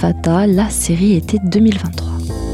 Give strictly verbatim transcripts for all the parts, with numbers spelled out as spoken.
Ephata, la série été deux mille vingt-trois.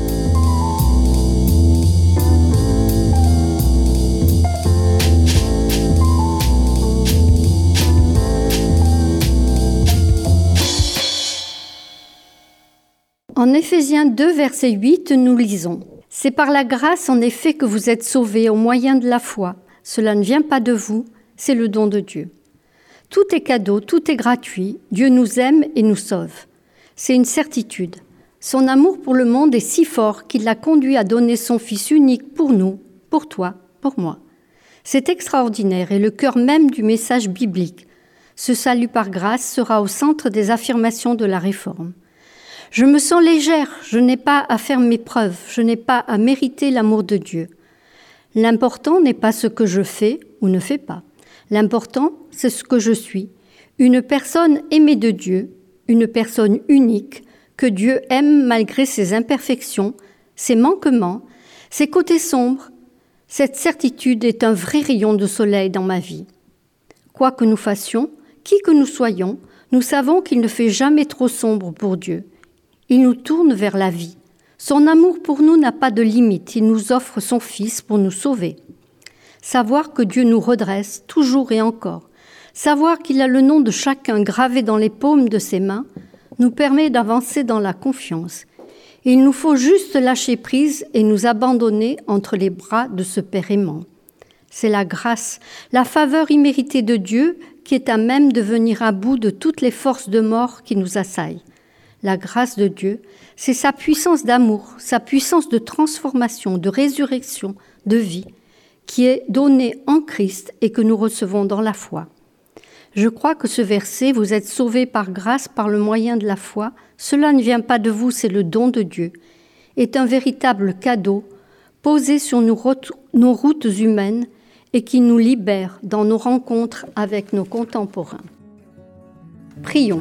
En Éphésiens deux, verset huit, nous lisons « C'est par la grâce en effet que vous êtes sauvés au moyen de la foi. Cela ne vient pas de vous, c'est le don de Dieu. » Tout est cadeau, tout est gratuit. Dieu nous aime et nous sauve. C'est une certitude. Son amour pour le monde est si fort qu'il l'a conduit à donner son Fils unique pour nous, pour toi, pour moi. C'est extraordinaire et le cœur même du message biblique. Ce salut par grâce sera au centre des affirmations de la Réforme. Je me sens légère, je n'ai pas à faire mes preuves, je n'ai pas à mériter l'amour de Dieu. L'important n'est pas ce que je fais ou ne fais pas. L'important, c'est ce que je suis. Une personne aimée de Dieu, une personne unique, que Dieu aime malgré ses imperfections, ses manquements, ses côtés sombres. Cette certitude est un vrai rayon de soleil dans ma vie. Quoi que nous fassions, qui que nous soyons, nous savons qu'il ne fait jamais trop sombre pour Dieu. Il nous tourne vers la vie. Son amour pour nous n'a pas de limite. Il nous offre son Fils pour nous sauver. Savoir que Dieu nous redresse toujours et encore, savoir qu'il a le nom de chacun gravé dans les paumes de ses mains, nous permet d'avancer dans la confiance. Il nous faut juste lâcher prise et nous abandonner entre les bras de ce Père aimant. C'est la grâce, la faveur imméritée de Dieu qui est à même de venir à bout de toutes les forces de mort qui nous assaillent. La grâce de Dieu, c'est sa puissance d'amour, sa puissance de transformation, de résurrection, de vie, qui est donnée en Christ et que nous recevons dans la foi. Je crois que ce verset, vous êtes sauvés par grâce par le moyen de la foi, cela ne vient pas de vous, c'est le don de Dieu, est un véritable cadeau posé sur nos routes, nos routes humaines et qui nous libère dans nos rencontres avec nos contemporains. Prions.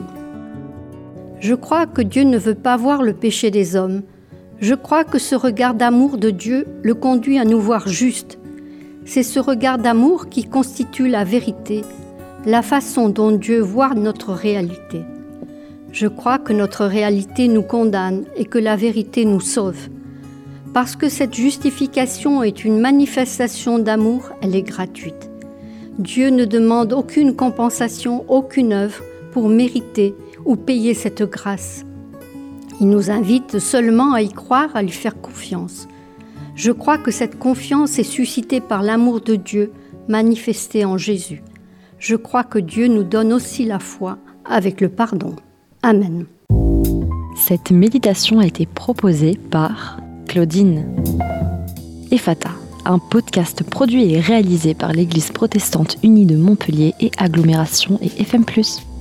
Je crois que Dieu ne veut pas voir le péché des hommes. Je crois que ce regard d'amour de Dieu le conduit à nous voir juste. C'est ce regard d'amour qui constitue la vérité, la façon dont Dieu voit notre réalité. Je crois que notre réalité nous condamne et que la vérité nous sauve. Parce que cette justification est une manifestation d'amour, elle est gratuite. Dieu ne demande aucune compensation, aucune œuvre pour mériter ou payer cette grâce. Il nous invite seulement à y croire, à lui faire confiance. Je crois que cette confiance est suscitée par l'amour de Dieu manifesté en Jésus. Je crois que Dieu nous donne aussi la foi avec le pardon. Amen. Cette méditation a été proposée par Claudine. Ephata, un podcast produit et réalisé par l'Église protestante unie de Montpellier et Agglomération et F M plus.